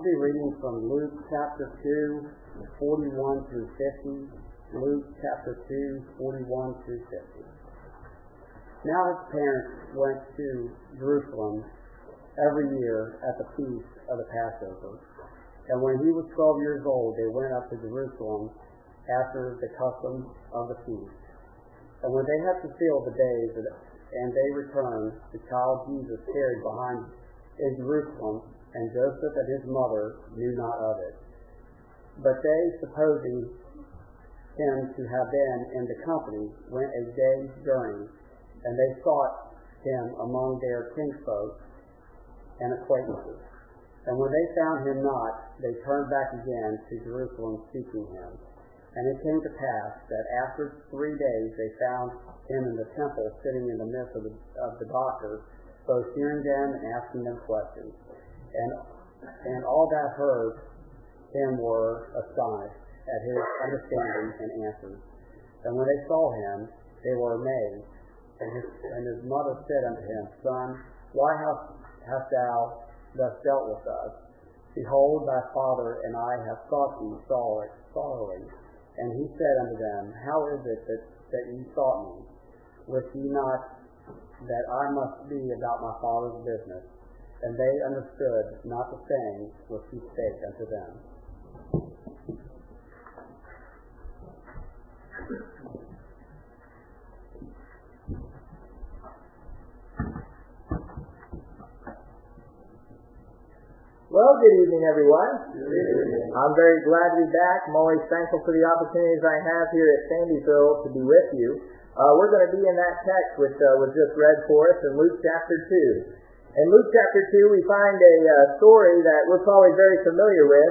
be reading from Luke chapter 2, 41 through 50. Luke chapter 2, 41 through 50. Now his parents went to Jerusalem every year at the feast of the Passover. And when he was 12 years old, they went up to Jerusalem after the custom of the feast. And when they had fulfilled the days and they returned, the child Jesus carried behind in Jerusalem, and Joseph and his mother knew not of it. But they, supposing him to have been in the company, went a day's journey, and they sought him among their kinsfolk and acquaintances. And when they found him not, they turned back again to Jerusalem seeking him. And it came to pass that after 3 days they found him in the temple, sitting in the midst of the doctors, both hearing them and asking them questions. And all that heard him were astonished at his understanding and answers. And when they saw him, they were amazed. And his mother said unto him, Son, why hast thou thus dealt with us? Behold, thy father and I have sought thee sorrowing. And he said unto them, How is it that ye sought me? Wist ye not that I must be about my Father's business? And they understood not the saying which he spake unto them. Well, good evening, everyone. I'm very glad to be back. I'm always thankful for the opportunities I have here at Sandyville to be with you. We're going to be in that text which was just read for us in Luke chapter 2. In Luke chapter 2, we find a story that we're probably very familiar with,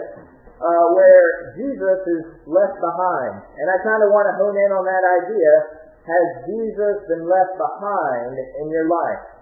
where Jesus is left behind. And I kind of want to hone in on that idea. Has Jesus been left behind in your life?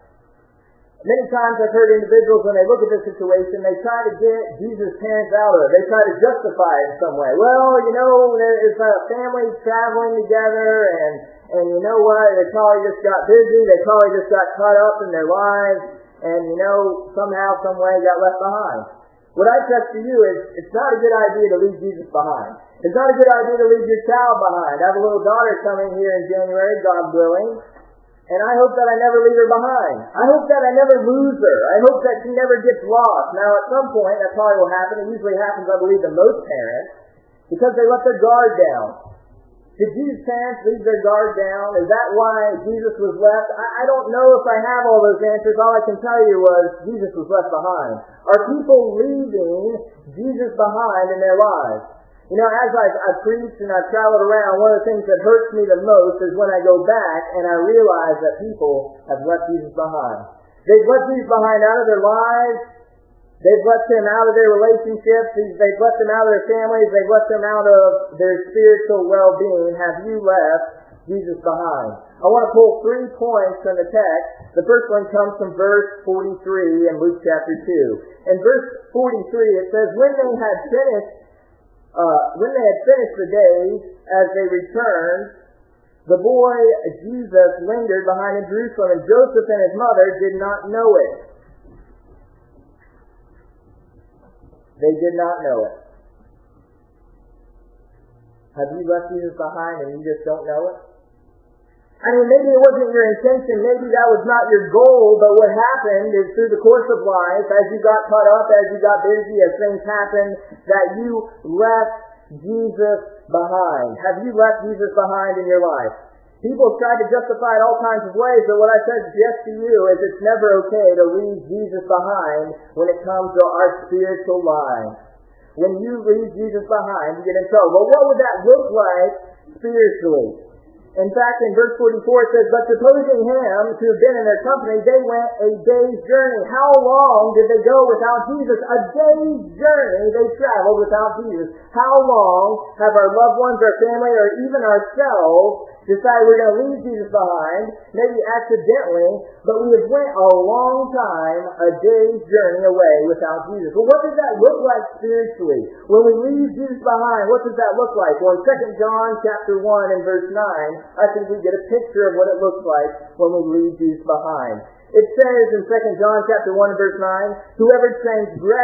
Many times I've heard individuals, when they look at this situation, they try to get Jesus' parents out of it. They try to justify it in some way. Well, it's a family traveling together, and you know what? They probably just got busy. They probably just got caught up in their lives, and somehow, some way got left behind. What I stress to you is, it's not a good idea to leave Jesus behind. It's not a good idea to leave your child behind. I have a little daughter coming here in January, God willing. And I hope that I never leave her behind. I hope that I never lose her. I hope that she never gets lost. Now, at some point, that probably will happen. It usually happens, I believe, to most parents, because they let their guard down. Did Jesus' parents leave their guard down? Is that why Jesus was left? I don't know if I have all those answers. All I can tell you was Jesus was left behind. Are people leaving Jesus behind in their lives? As I've preached and I've traveled around, one of the things that hurts me the most is when I go back and I realize that people have left Jesus behind. They've left Jesus behind out of their lives. They've left him out of their relationships. They've left him out of their families. They've left him out of their spiritual well-being. Have you left Jesus behind? I want to pull 3 points from the text. The first one comes from verse 43 in Luke chapter 2. In verse 43 it says, When they had finished the days, as they returned, the boy Jesus lingered behind in Jerusalem, and Joseph and his mother did not know it. They did not know it. Have you left Jesus behind and you just don't know it? Maybe it wasn't your intention, maybe that was not your goal, but what happened is through the course of life, as you got caught up, as you got busy, as things happened, that you left Jesus behind. Have you left Jesus behind in your life? People try to justify it all kinds of ways, but what I suggest to you is it's never okay to leave Jesus behind when it comes to our spiritual lives. When you leave Jesus behind, you get in trouble. Well, what would that look like spiritually? In fact, in verse 44 it says, But supposing him to have been in their company, they went a day's journey. How long did they go without Jesus? A day's journey they traveled without Jesus. How long have our loved ones, our family, or even ourselves decided we're going to leave Jesus behind, maybe accidentally, but we have went a long time, a day's journey away without Jesus. Well, what does that look like spiritually? When we leave Jesus behind, what does that look like? Well, in 2 John chapter 1 and verse 9, I think we get a picture of what it looks like when we leave Jesus behind. It says in 2 John chapter 1 and verse 9, Whoever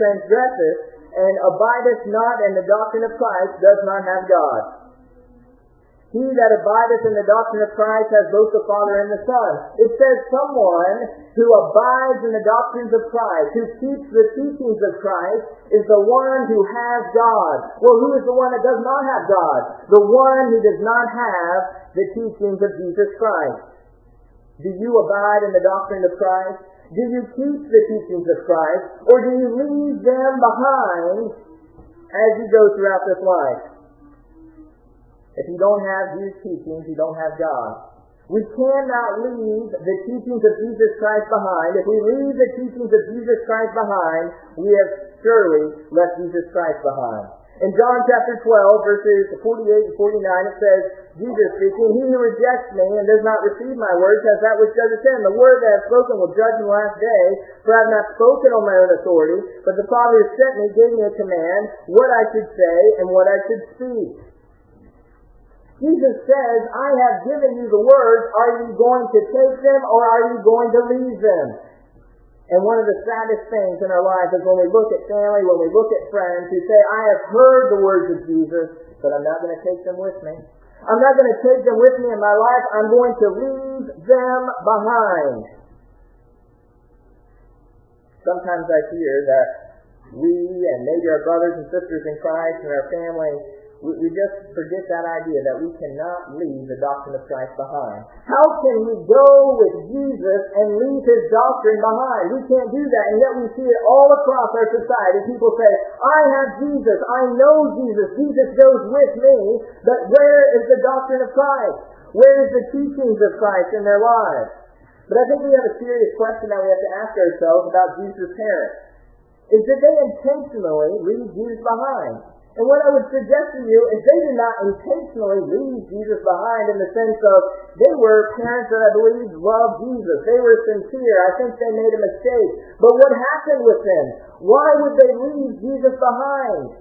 transgresseth and abideth not in the doctrine of Christ does not have God. He that abideth in the doctrine of Christ has both the Father and the Son. It says someone who abides in the doctrines of Christ, who keeps the teachings of Christ, is the one who has God. Well, who is the one that does not have God? The one who does not have the teachings of Jesus Christ. Do you abide in the doctrine of Christ? Do you keep the teachings of Christ? Or do you leave them behind as you go throughout this life? If you don't have these teachings, you don't have God. We cannot leave the teachings of Jesus Christ behind. If we leave the teachings of Jesus Christ behind, we have surely left Jesus Christ behind. In John chapter 12, verses 48 and 49, it says, Jesus speaking, "He who rejects me and does not receive my words has that which judgeth him. The word that I have spoken will judge in the last day, for I have not spoken on my own authority, but the Father who sent me gave me a command, what I should say and what I should speak." Jesus says, "I have given you the words. Are you going to take them or are you going to leave them?" And one of the saddest things in our lives is when we look at family, when we look at friends who say, "I have heard the words of Jesus, but I'm not going to take them with me. I'm not going to take them with me in my life. I'm going to leave them behind." Sometimes I fear that we and maybe our brothers and sisters in Christ and our family, we just forget that idea that we cannot leave the doctrine of Christ behind. How can we go with Jesus and leave His doctrine behind? We can't do that, and yet we see it all across our society. People say, "I have Jesus, I know Jesus, Jesus goes with me," but where is the doctrine of Christ? Where is the teachings of Christ in their lives? But I think we have a serious question that we have to ask ourselves about Jesus' parents. Is that they intentionally leave Jesus behind? And what I would suggest to you is they did not intentionally leave Jesus behind in the sense of they were parents that I believe loved Jesus. They were sincere. I think they made a mistake. But what happened with them? Why would they leave Jesus behind?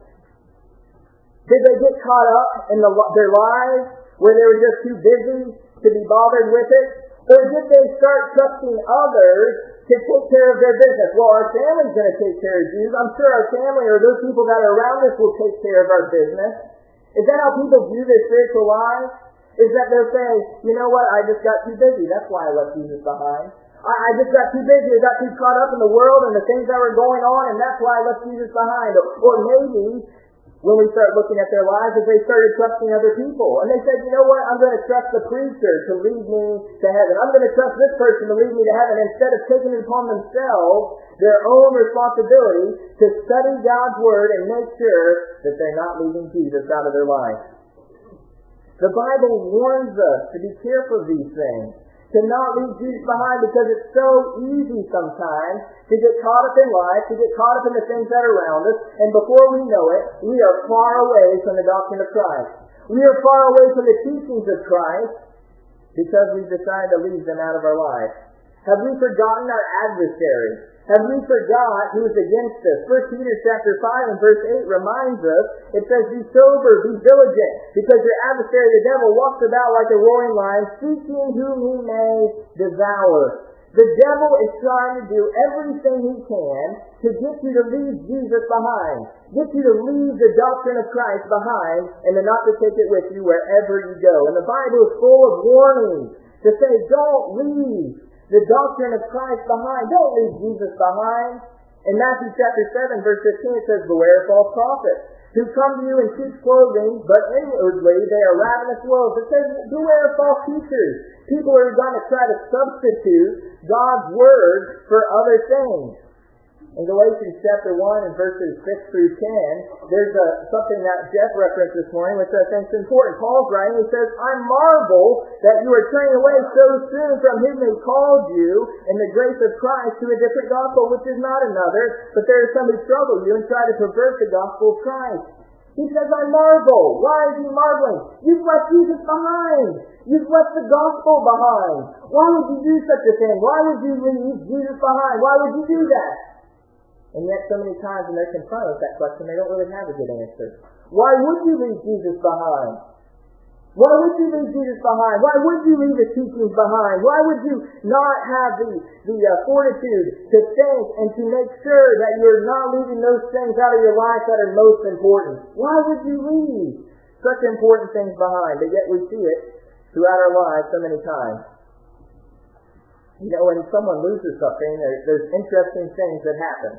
Did they get caught up in their lives where they were just too busy to be bothered with it? Or did they start trusting others to take care of their business? Well, our family's going to take care of Jesus. I'm sure our family or those people that are around us will take care of our business. Is that how people view their spiritual lives? Is that they're saying, "You know what, I just got too busy. That's why I left Jesus behind. I just got too busy. I got too caught up in the world and the things that were going on, and that's why I left Jesus behind." Or maybe when we start looking at their lives, if they started trusting other people. And they said, "You know what, I'm going to trust the preacher to lead me to heaven. I'm going to trust this person to lead me to heaven," instead of taking it upon themselves their own responsibility to study God's Word and make sure that they're not leaving Jesus out of their life. The Bible warns us to be careful of these things, to not leave Jesus behind, because it's so easy sometimes to get caught up in life, to get caught up in the things that are around us, and before we know it, we are far away from the doctrine of Christ. We are far away from the teachings of Christ because we've decided to leave them out of our lives. Have we forgotten our adversary? Have we forgot who is against us? 1 Peter chapter 5 and verse 8 reminds us, it says, "Be sober, be vigilant, because your adversary the devil walks about like a roaring lion, seeking whom he may devour." The devil is trying to do everything he can to get you to leave Jesus behind, get you to leave the doctrine of Christ behind, and to not to take it with you wherever you go. And the Bible is full of warnings to say, don't leave the doctrine of Christ behind. Don't leave Jesus behind. In Matthew chapter 7, verse 15, it says, "Beware of false prophets, who come to you in sheep's clothing, but inwardly they are ravenous wolves." It says, beware of false teachers. People are going to try to substitute God's Word for other things. In Galatians chapter 1 and verses 6 through 10, there's something that Jeff referenced this morning, which I think is important. Paul's writing, he says, "I marvel that you are turning away so soon from him who called you in the grace of Christ to a different gospel, which is not another, but there are some who trouble you and try to pervert the gospel of Christ." He says, "I marvel." Why is he marveling? You've left Jesus behind. You've left the gospel behind. Why would you do such a thing? Why would you leave Jesus behind? Why would you do that? And yet so many times when they're confronted with that question, they don't really have a good answer. Why would you leave Jesus behind? Why would you leave Jesus behind? Why would you leave His teachings behind? Why would you not have the fortitude to think and to make sure that you're not leaving those things out of your life that are most important? Why would you leave such important things behind? But yet we see it throughout our lives so many times. You know, when someone loses something, there's interesting things that happen.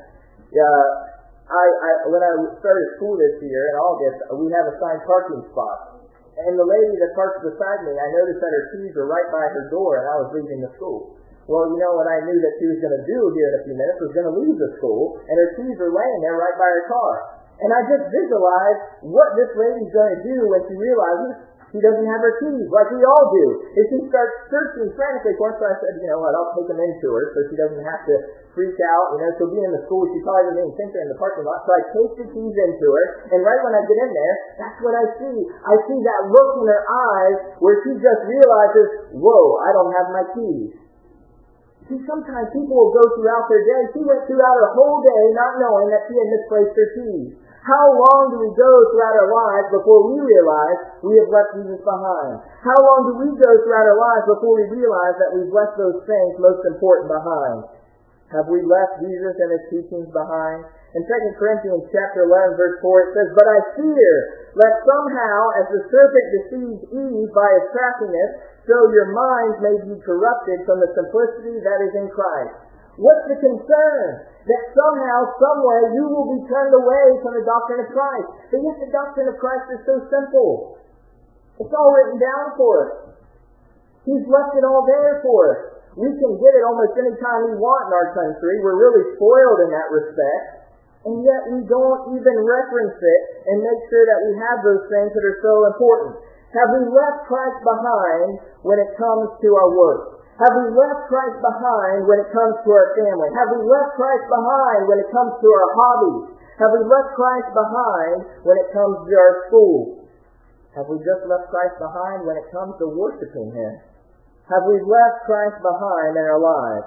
When I started school this year in August, we have assigned parking spots. And the lady that parked beside me, I noticed that her keys were right by her door, and I was leaving the school. Well, you know what I knew that she was going to do here in a few minutes was going to leave the school, and her keys were laying there right by her car. And I just visualized what this lady's going to do when she realizes she doesn't have her keys, like we all do. If she starts searching frantically for it, so I said, you know what, I'll take them into her so she doesn't have to freak out. You know, she'll be in the school, she probably doesn't even think they're in the parking lot. So I take the keys into her, and right when I get in there, that's what I see. I see that look in her eyes where she just realizes, whoa, I don't have my keys. See, sometimes people will go throughout their day. She went throughout her whole day not knowing that she had misplaced her keys. How long do we go throughout our lives before we realize we have left Jesus behind? How long do we go throughout our lives before we realize that we've left those things most important behind? Have we left Jesus and His teachings behind? In 2 Corinthians chapter 11, verse 4, it says, "But I fear, lest somehow, as the serpent deceived Eve by his craftiness, so your minds may be corrupted from the simplicity that is in Christ." What's the concern? That somehow, someway, you will be turned away from the doctrine of Christ. But yet the doctrine of Christ is so simple. It's all written down for us. He's left it all there for us. We can get it almost any time we want in our country. We're really spoiled in that respect. And yet we don't even reference it and make sure that we have those things that are so important. Have we left Christ behind when it comes to our work? Have we left Christ behind when it comes to our family? Have we left Christ behind when it comes to our hobbies? Have we left Christ behind when it comes to our school? Have we just left Christ behind when it comes to worshiping Him? Have we left Christ behind in our lives?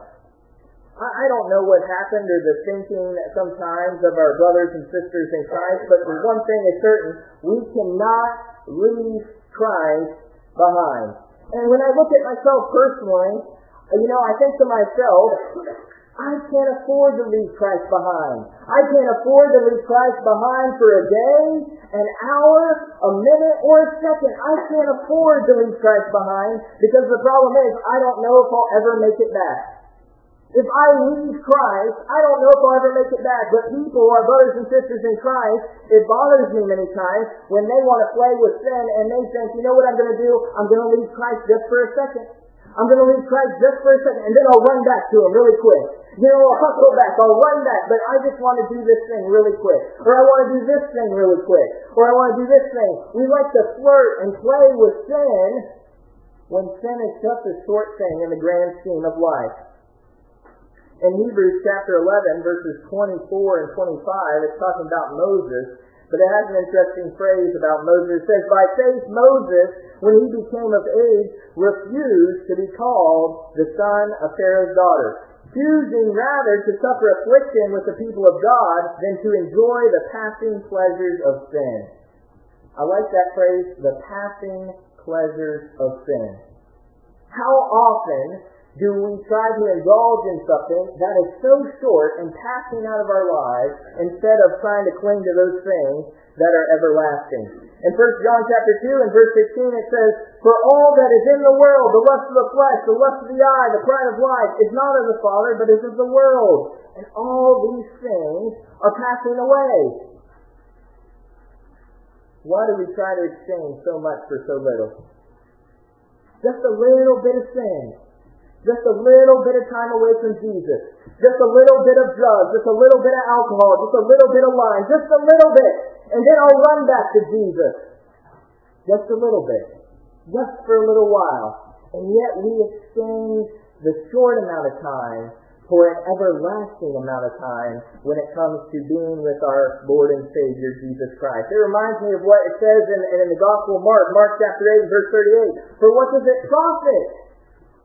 I don't know what happened or the thinking sometimes of our brothers and sisters in Christ, but one thing is certain, we cannot leave Christ behind. And when I look at myself personally, you know, I think to myself, I can't afford to leave Christ behind. I can't afford to leave Christ behind for a day, an hour, a minute, or a second. I can't afford to leave Christ behind because the problem is I don't know if I'll ever make it back. If I leave Christ, I don't know if I'll ever make it back. But people, our brothers and sisters in Christ, it bothers me many times when they want to play with sin and they think, you know what I'm going to do? I'm going to leave Christ just for a second. I'm going to leave Christ just for a second, and then I'll run back to Him really quick. You know, I'll hustle back, I'll run back, but I just want to do this thing really quick. Or I want to do this thing really quick. Or I want to do this thing. We like to flirt and play with sin when sin is just a short thing in the grand scheme of life. In Hebrews chapter 11, verses 24 and 25, it's talking about Moses, but it has an interesting phrase about Moses. It says, "By faith Moses, when he became of age, refused to be called the son of Pharaoh's daughter, choosing rather to suffer affliction with the people of God than to enjoy the passing pleasures of sin." I like that phrase, the passing pleasures of sin. How often do we try to indulge in something that is so short and passing out of our lives instead of trying to cling to those things that are everlasting? In 1 John chapter 2 and verse 16 it says, "For all that is in the world, the lust of the flesh, the lust of the eye, the pride of life, is not of the Father, but is of the world. And all these things are passing away." Why do we try to exchange so much for so little? Just a little bit of sin. Just a little bit of time away from Jesus. Just a little bit of drugs. Just a little bit of alcohol. Just a little bit of lying. Just a little bit. And then I'll run back to Jesus. Just a little bit. Just for a little while. And yet we exchange the short amount of time for an everlasting amount of time when it comes to being with our Lord and Savior, Jesus Christ. It reminds me of what it says in the Gospel of Mark chapter 8, verse 38. "For what does it profit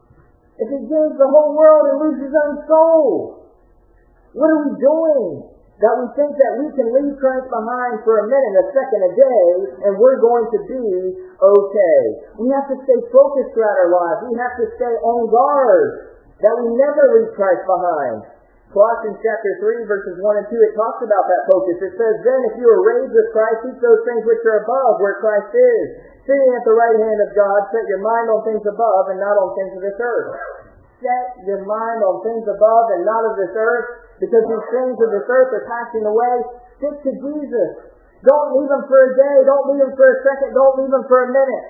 if he gains the whole world and loses his own soul?" What are we doing? that we think that we can leave Christ behind for a minute, a second, a day, and we're going to be okay. We have to stay focused throughout our lives. We have to stay on guard that we never leave Christ behind. Colossians chapter 3, verses 1 and 2, it talks about that focus. It says, "Then if you are raised with Christ, seek those things which are above, where Christ is. Sitting at the right hand of God, set your mind on things above and not on things of this earth." Set your mind on things above and not of this earth, because these things of this earth are passing away. Stick to Jesus. Don't leave Him for a day. Don't leave Him for a second. Don't leave Him for a minute,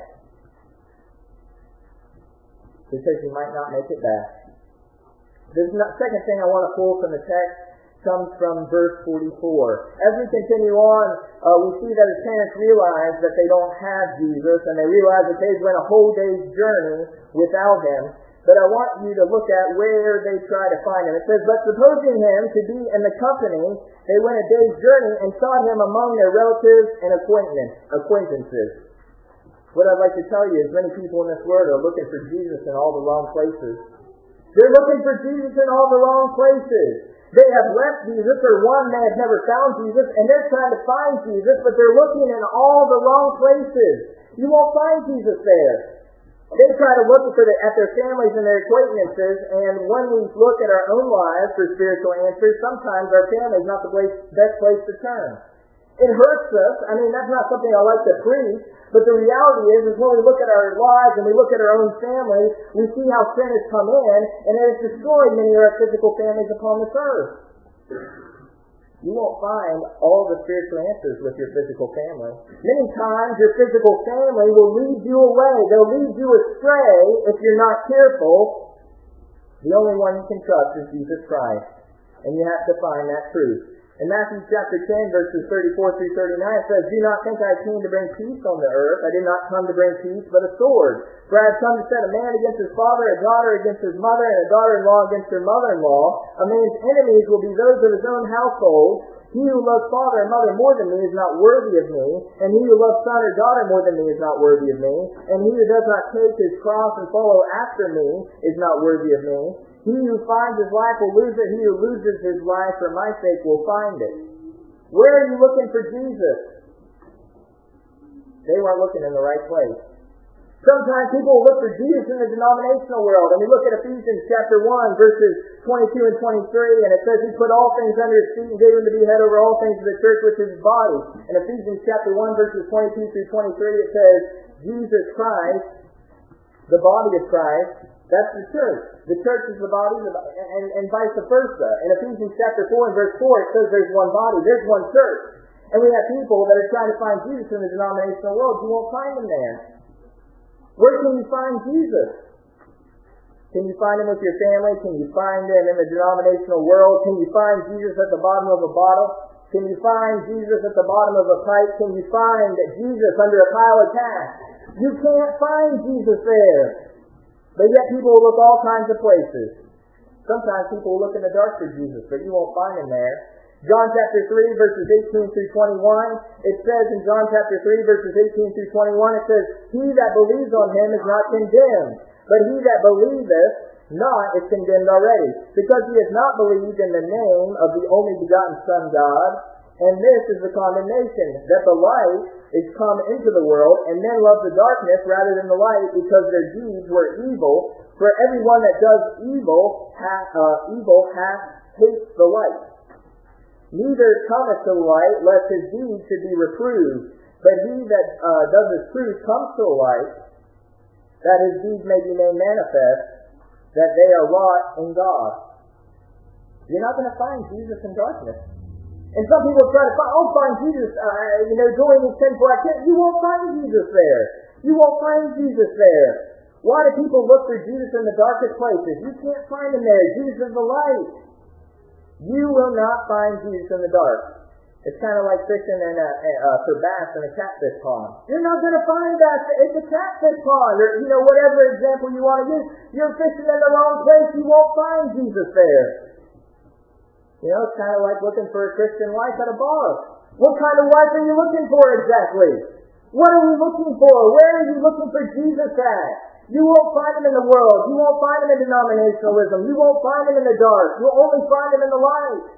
because you might not make it back. The second thing I want to pull from the text comes from verse 44. As we continue on, we see that his parents realize that they don't have Jesus, and they realize that they've went a whole day's journey without Him. But I want you to look at where they try to find Him. It says, "But supposing Him to be in the company, they went a day's journey and sought Him among their relatives and acquaintances." What I'd like to tell you is many people in this world are looking for Jesus in all the wrong places. They're looking for Jesus in all the wrong places. They have left Jesus, or one, they have never found Jesus, and they're trying to find Jesus, but they're looking in all the wrong places. You won't find Jesus there. They try to look at their families and their acquaintances, and when we look at our own lives for spiritual answers, sometimes our family is not the best place to turn. It hurts us. I mean, that's not something I like to preach, but the reality is when we look at our lives and we look at our own families, we see how sin has come in, and it has destroyed many of our physical families upon this earth. You won't find all the spiritual answers with your physical family. Many times your physical family will lead you away. They'll lead you astray if you're not careful. The only one you can trust is Jesus Christ. And you have to find that truth. In Matthew chapter 10, verses 34 through 39, it says, "Do not think I came to bring peace on the earth. I did not come to bring peace, but a sword. For I have come to set a man against his father, a daughter against his mother, and a daughter-in-law against her mother-in-law. A man's enemies will be those of his own household. He who loves father and mother more than me is not worthy of me, and he who loves son or daughter more than me is not worthy of me, and he who does not take his cross and follow after me is not worthy of me. He who finds his life will lose it. He who loses his life for my sake will find it." Where are you looking for Jesus? They weren't looking in the right place. Sometimes people will look for Jesus in the denominational world. And we look at Ephesians chapter 1, verses 22 and 23, and it says He put all things under His feet and gave Him to be head over all things of the church, which is His body. In Ephesians chapter 1, verses 22 through 23, it says, Jesus Christ, the body of Christ, that's the church. The church is the body, and vice versa. In Ephesians chapter 4 and verse 4, it says there's one body, there's one church. And we have people that are trying to find Jesus in the denominational world. You won't find Him there. Where can you find Jesus? Can you find Him with your family? Can you find Him in the denominational world? Can you find Jesus at the bottom of a bottle? Can you find Jesus at the bottom of a pipe? Can you find Jesus under a pile of cash? You can't find Jesus there. But yet people will look all kinds of places. Sometimes people will look in the dark for Jesus, but you won't find Him there. John chapter 3, verses 18 through 21, it says in John chapter 3, verses 18 through 21, it says, "He that believes on Him is not condemned, but he that believeth not is condemned already, because he has not believed in the name of the only begotten Son God. And this is the condemnation, that the light is come into the world, and men love the darkness rather than the light, because their deeds were evil. For everyone that does evil hates the light. Neither cometh to the light, lest his deeds should be reproved. But he that does his truth comes to the light, that his deeds may be made manifest, that they are wrought in God." You're not going to find Jesus in darkness. And some people try to find Jesus, doing these sinful activities. You won't find Jesus there. You won't find Jesus there. Why do people look for Jesus in the darkest places? You can't find Him there. Jesus is the light. You will not find Jesus in the dark. It's kind of like fishing for bass in a catfish pond. You're not going to find bass. It's a catfish pond, or whatever example you want to use. You're fishing in the wrong place. You won't find Jesus there. It's kind of like looking for a Christian wife at a bar. What kind of wife are you looking for exactly? What are we looking for? Where are you looking for Jesus at? You won't find Him in the world. You won't find Him in denominationalism. You won't find Him in the dark. You'll only find Him in the light.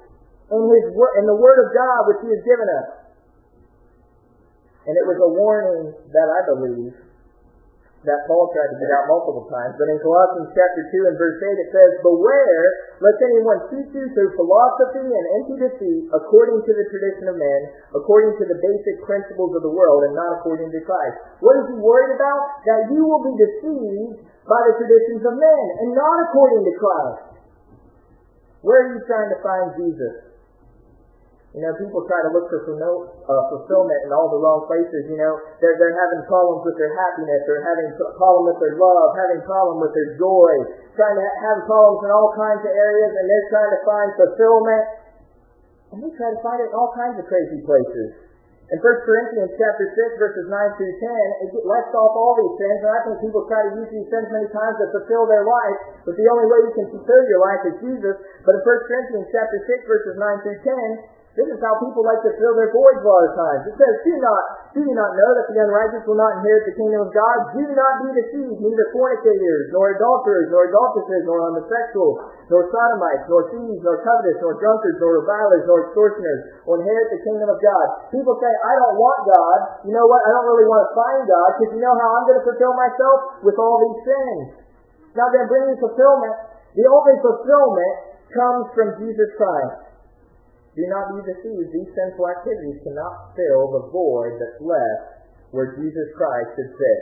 in the Word of God which He has given us. And it was a warning that I believe that Paul tried to get out multiple times. But in Colossians chapter 2 and verse 8 it says, "Beware lest anyone teach you through philosophy and empty deceit, according to the tradition of men, according to the basic principles of the world, and not according to Christ." What is he worried about? That you will be deceived by the traditions of men, and not according to Christ. Where are you trying to find Jesus? People try to look for fulfillment in all the wrong places. They're having problems with their happiness, or having problems with their love, having problems with their joy, trying to have problems in all kinds of areas, and they're trying to find fulfillment. And they try to find it in all kinds of crazy places. In 1 Corinthians chapter 6, verses 9 through 10, it lists off all these things, and I think people try to use these things many times to fulfill their life, but the only way you can fulfill your life is Jesus. But in 1 Corinthians chapter 6, verses 9 through 10, this is how people like to fill their voids a lot of times. It says, Do you not know that the unrighteous will not inherit the kingdom of God? Do not be deceived, neither fornicators, nor adulterers, nor adulteresses, nor homosexuals, nor sodomites, nor thieves, nor covetous, nor drunkards, nor revilers, nor extortioners will inherit the kingdom of God. People say, I don't want God. You know what? I don't really want to find God, because you know how I'm going to fulfill myself? With all these things. It's not going to bring me fulfillment. The only fulfillment comes from Jesus Christ. Do not be deceived. These sinful activities cannot fill the void that's left where Jesus Christ should sit.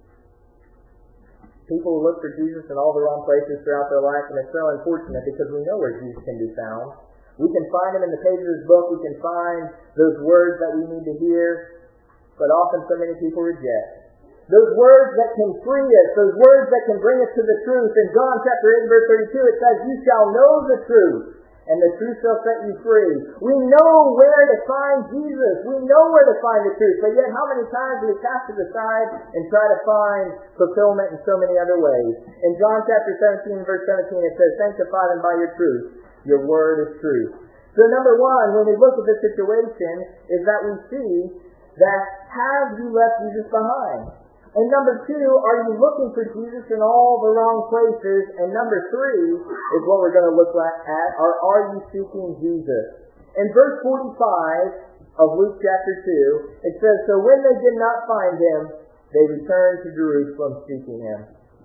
People look for Jesus in all the wrong places throughout their life, and it's so unfortunate because we know where Jesus can be found. We can find him in the pages of his book. We can find those words that we need to hear, but often so many people reject. Those words that can free us, those words that can bring us to the truth. In John chapter 8, verse 32, it says, "You shall know the truth, and the truth shall set you free." We know where to find Jesus. We know where to find the truth. But yet how many times do we cast it aside and try to find fulfillment in so many other ways? In John chapter 17, verse 17, it says, "Sanctify them by your truth. Your word is truth." So number one, when we look at this situation, is that we see that have you left Jesus behind? And number two, are you looking for Jesus in all the wrong places? And number three is what we're going to look at, are you seeking Jesus? In verse 45 of Luke chapter 2, it says, "So when they did not find him, they returned to Jerusalem seeking him."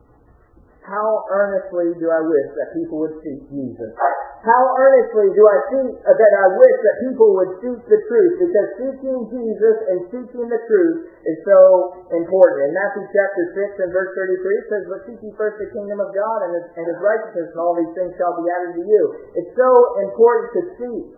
How earnestly do I wish that people would seek Jesus? How earnestly do I wish that people would seek the truth? Because seeking Jesus and seeking the truth is so important. In Matthew chapter 6 and verse 33, it says, "But seek ye first the kingdom of God and his righteousness, and all these things shall be added to you." It's so important to seek.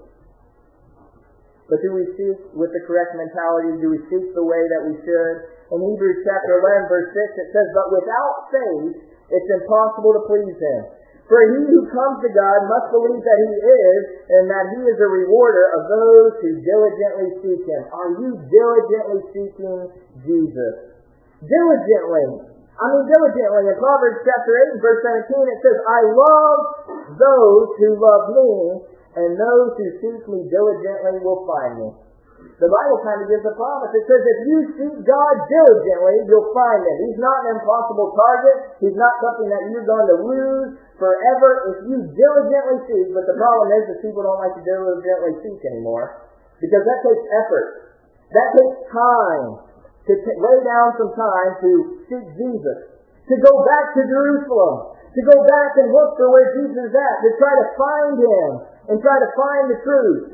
But do we seek with the correct mentality? Do we seek the way that we should? In Hebrews chapter 11, verse 6, it says, "But without faith it's impossible to please him. For he who comes to God must believe that he is, and that he is a rewarder of those who diligently seek him." Are you diligently seeking Jesus? Diligently. Diligently. In Proverbs chapter 8 and verse 17 it says, "I love those who love me, and those who seek me diligently will find me." The Bible kind of gives a promise. It says if you seek God diligently, you'll find him. He's not an impossible target. He's not something that you're going to lose forever if you diligently seek. But the problem is that people don't like to diligently seek anymore, because that takes effort. That takes time to lay down some time to seek Jesus, to go back to Jerusalem, to go back and look for where Jesus is at, to try to find him and try to find the truth.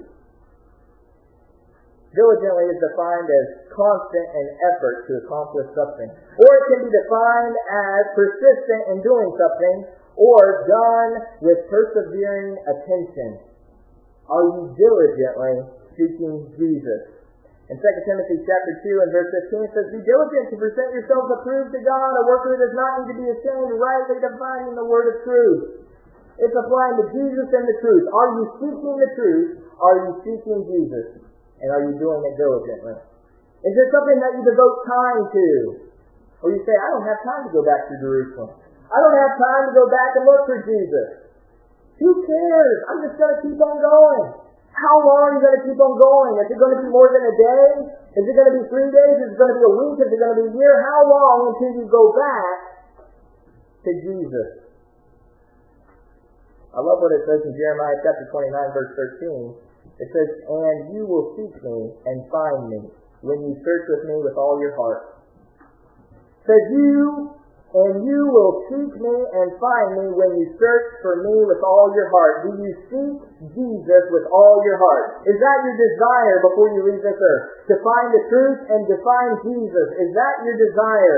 Diligently is defined as constant in effort to accomplish something. Or it can be defined as persistent in doing something, or done with persevering attention. Are you diligently seeking Jesus? In 2 Timothy chapter 2 and verse 15 it says, "Be diligent to present yourselves approved to God, a worker who does not need to be ashamed, rightly dividing the word of truth." It's applying to Jesus and the truth. Are you seeking the truth? Are you seeking Jesus? And are you doing it diligently? Is it something that you devote time to? Or you say, "I don't have time to go back to Jerusalem. I don't have time to go back and look for Jesus. Who cares? I'm just going to keep on going." How long are you going to keep on going? Is it going to be more than a day? Is it going to be 3 days? Is it going to be a week? Is it going to be a year? How long until you go back to Jesus? I love what it says in Jeremiah chapter 29, verse 13. It says, and you will seek me and find me when you search with me with all your heart. It says, you will seek me and find me when you search for me with all your heart. Do you seek Jesus with all your heart? Is that your desire before you leave this earth? To find the truth and to find Jesus. Is that your desire?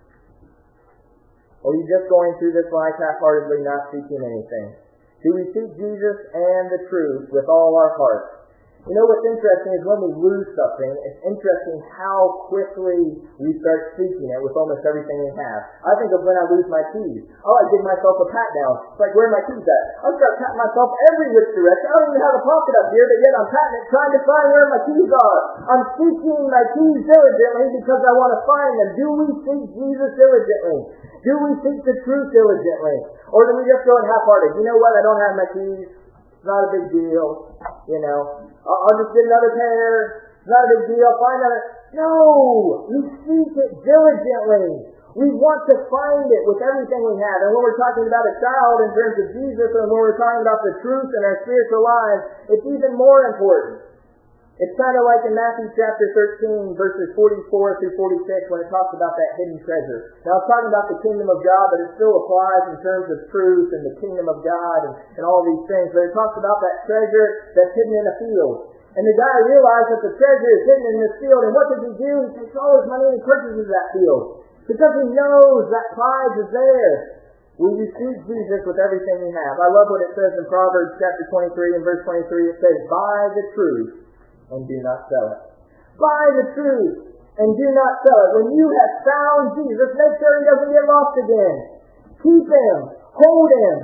Or are you just going through this life half-heartedly, not seeking anything? Do we seek Jesus and the truth with all our heart? You know what's interesting is when we lose something, it's interesting how quickly we start seeking it with almost everything we have. I think of when I lose my keys. Oh, I give myself a pat down. It's like, where are my keys at? I start patting myself every which direction. I don't even have a pocket up here, but yet I'm patting it, trying to find where my keys are. I'm seeking my keys diligently because I want to find them. Do we seek Jesus diligently? Do we seek the truth diligently? Or do we just go in half-hearted? You know what? I don't have my keys. It's not a big deal. You know, I'll just get another pair. It's not a big deal. Find another. No! We seek it diligently. We want to find it with everything we have. And when we're talking about a child in terms of Jesus, and when we're talking about the truth in our spiritual lives, it's even more important. It's kind of like in Matthew chapter 13, verses 44 through 46, when it talks about that hidden treasure. Now, it's talking about the kingdom of God, but it still applies in terms of truth and the kingdom of God and all these things. But it talks about that treasure that's hidden in a field. And the guy realized that the treasure is hidden in this field. And what does he do? He takes all his money and he purchases that field. Because he knows that prize is there. Will you seek Jesus with everything you have? I love what it says in Proverbs chapter 23 and verse 23. It says, buy the truth and do not sell it. Buy the truth and do not sell it. When you have found Jesus, make sure he doesn't get lost again. Keep him. Hold him.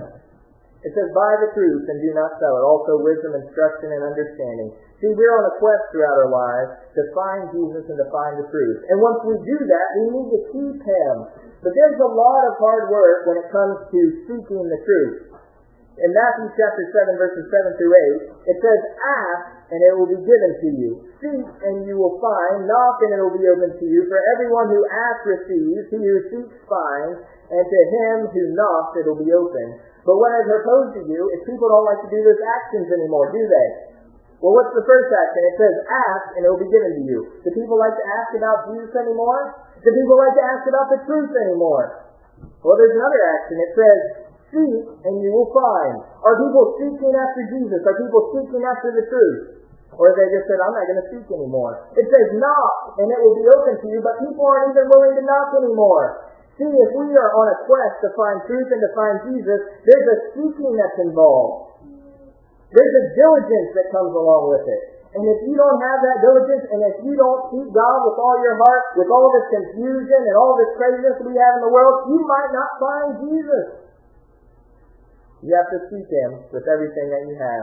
It says, buy the truth and do not sell it. Also wisdom, instruction, and understanding. See, we're on a quest throughout our lives to find Jesus and to find the truth. And once we do that, we need to keep him. But there's a lot of hard work when it comes to seeking the truth. In Matthew chapter 7, verses 7 through 8, it says, ask, and it will be given to you. Seek, and you will find. Knock, and it will be opened to you. For everyone who asks receives, he who seeks finds, and to him who knocks it will be opened. But what I propose to you is people don't like to do those actions anymore, do they? Well, what's the first action? It says, ask, and it will be given to you. Do people like to ask about Jesus anymore? Do people like to ask about the truth anymore? Well, there's another action. It says, seek, and you will find. Are people seeking after Jesus? Are people seeking after the truth? Or they just said, I'm not going to seek anymore. It says, knock, and it will be open to you, but people aren't even willing to knock anymore. See, if we are on a quest to find truth and to find Jesus, there's a seeking that's involved. There's a diligence that comes along with it. And if you don't have that diligence, and if you don't seek God with all your heart, with all this confusion and all this craziness we have in the world, you might not find Jesus. You have to seek him with everything that you have.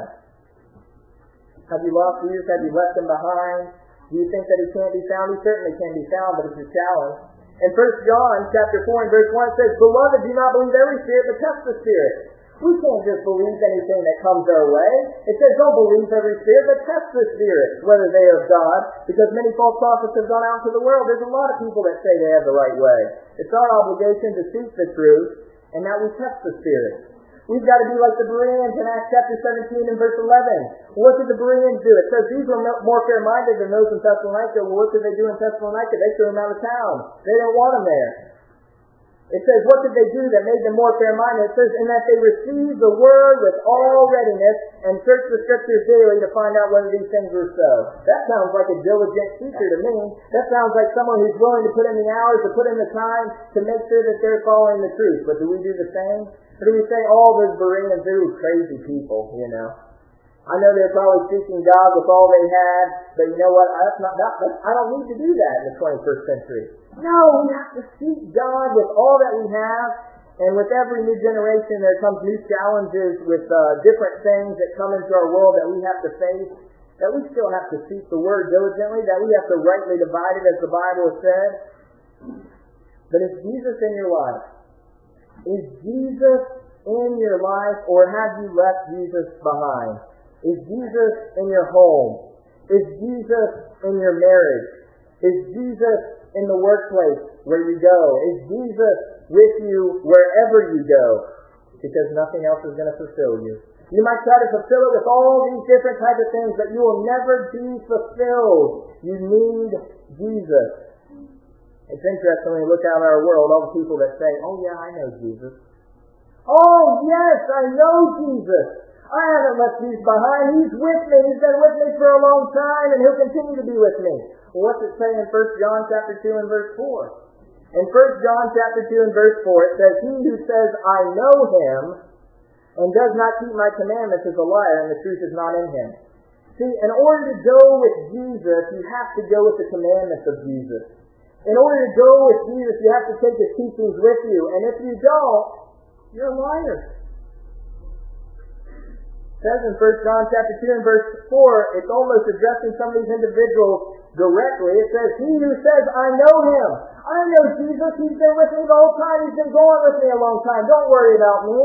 Have you lost Jesus? Have you left him behind? Do you think that he can't be found? He certainly can be found, but it's a challenge. In 1 John chapter 4 and verse 1 it says, beloved, do not believe every spirit, but test the spirit. We can't just believe anything that comes our way. It says, don't believe every spirit, but test the spirits, whether they are of God, because many false prophets have gone out into the world. There's a lot of people that say they have the right way. It's our obligation to seek the truth, and that we test the spirits. We've got to be like the Bereans in Acts chapter 17 and verse 11. What did the Bereans do? It says these were more fair-minded than those in Thessalonica. Well, what did they do in Thessalonica? They threw them out of town. They didn't want them there. It says, what did they do that made them more fair-minded? It says, in that they received the word with all readiness and searched the scriptures daily to find out whether these things were so. That sounds like a diligent teacher to me. That sounds like someone who's willing to put in the hours, to put in the time, to make sure that they're following the truth. But do we do the same? Or do we say, all those Bereans, they were crazy people, you know? I know they're probably seeking God with all they had, but you know what? I don't need to do that in the 21st century. No, we have to seek God with all that we have, and with every new generation there comes new challenges with different things that come into our world that we have to face, that we still have to seek the Word diligently, that we have to rightly divide it as the Bible has said. But is Jesus in your life? Is Jesus in your life, or have you left Jesus behind? Is Jesus in your home? Is Jesus in your marriage? Is Jesus in the workplace where you go? Is Jesus with you wherever you go? Because nothing else is going to fulfill you. You might try to fulfill it with all these different types of things, but you will never be fulfilled. You need Jesus. It's interesting when you look out at our world, all the people that say, oh yeah, I know Jesus. Oh yes, I know Jesus. I haven't left Jesus behind. He's with me. He's been with me for a long time, and He'll continue to be with me. Well, what's it say in 1 John chapter 2 and verse 4? In 1 John chapter 2 and verse 4, it says, he who says, I know Him, and does not keep my commandments is a liar, and the truth is not in him. See, in order to go with Jesus, you have to go with the commandments of Jesus. In order to go with Jesus, you have to take His teachings with you. And if you don't, you're a liar. It says in 1 John chapter 2 and verse 4, it's almost addressing some of these individuals directly. It says, he who says, I know Him. I know Jesus. He's been with me the whole time. He's been going with me a long time. Don't worry about me.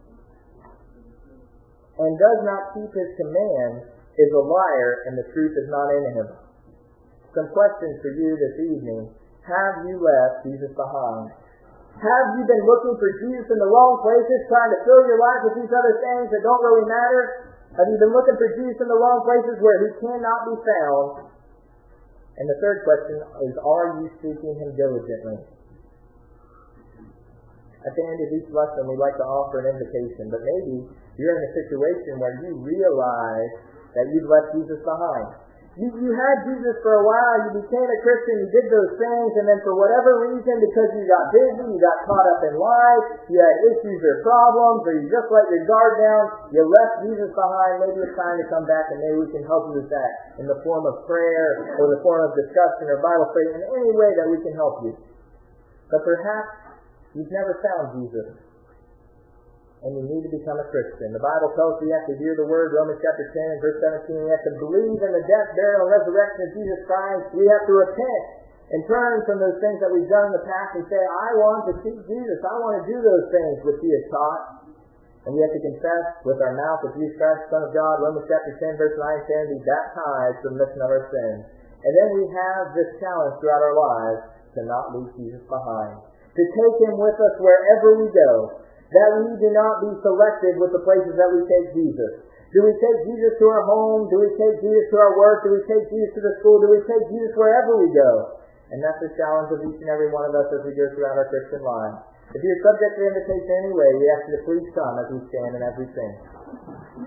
And does not keep His command is a liar, and the truth is not in him. Some questions for you this evening. Have you left Jesus behind? Have you been looking for Jesus in the wrong places, trying to fill your life with these other things that don't really matter? Have you been looking for Jesus in the wrong places where He cannot be found? And the third question is, are you seeking Him diligently? At the end of each lesson, we like to offer an invitation, but maybe you're in a situation where you realize that you've left Jesus behind. You had Jesus for a while, you became a Christian, you did those things, and then for whatever reason, because you got busy, you got caught up in life, you had issues or problems, or you just let your guard down, you left Jesus behind. Maybe it's time to come back, and maybe we can help you with that in the form of prayer, or the form of discussion, or Bible study, in any way that we can help you. But perhaps you've never found Jesus, and you need to become a Christian. The Bible tells us we have to hear the Word, Romans chapter 10 and verse 17. We have to believe in the death, burial, and resurrection of Jesus Christ. We have to repent and turn from those things that we've done in the past and say, I want to seek Jesus. I want to do those things which He has taught. And we have to confess with our mouth that Jesus Christ, Son of God, Romans chapter 10, verse 9 and 10, be baptized for the remission of our sins. And then we have this challenge throughout our lives to not leave Jesus behind, to take Him with us wherever we go, that we do not be selective with the places that we take Jesus. Do we take Jesus to our home? Do we take Jesus to our work? Do we take Jesus to the school? Do we take Jesus wherever we go? And that's the challenge of each and every one of us as we go throughout our Christian life. If you're subject to the invitation anyway, we ask you to please come as we stand and as we sing.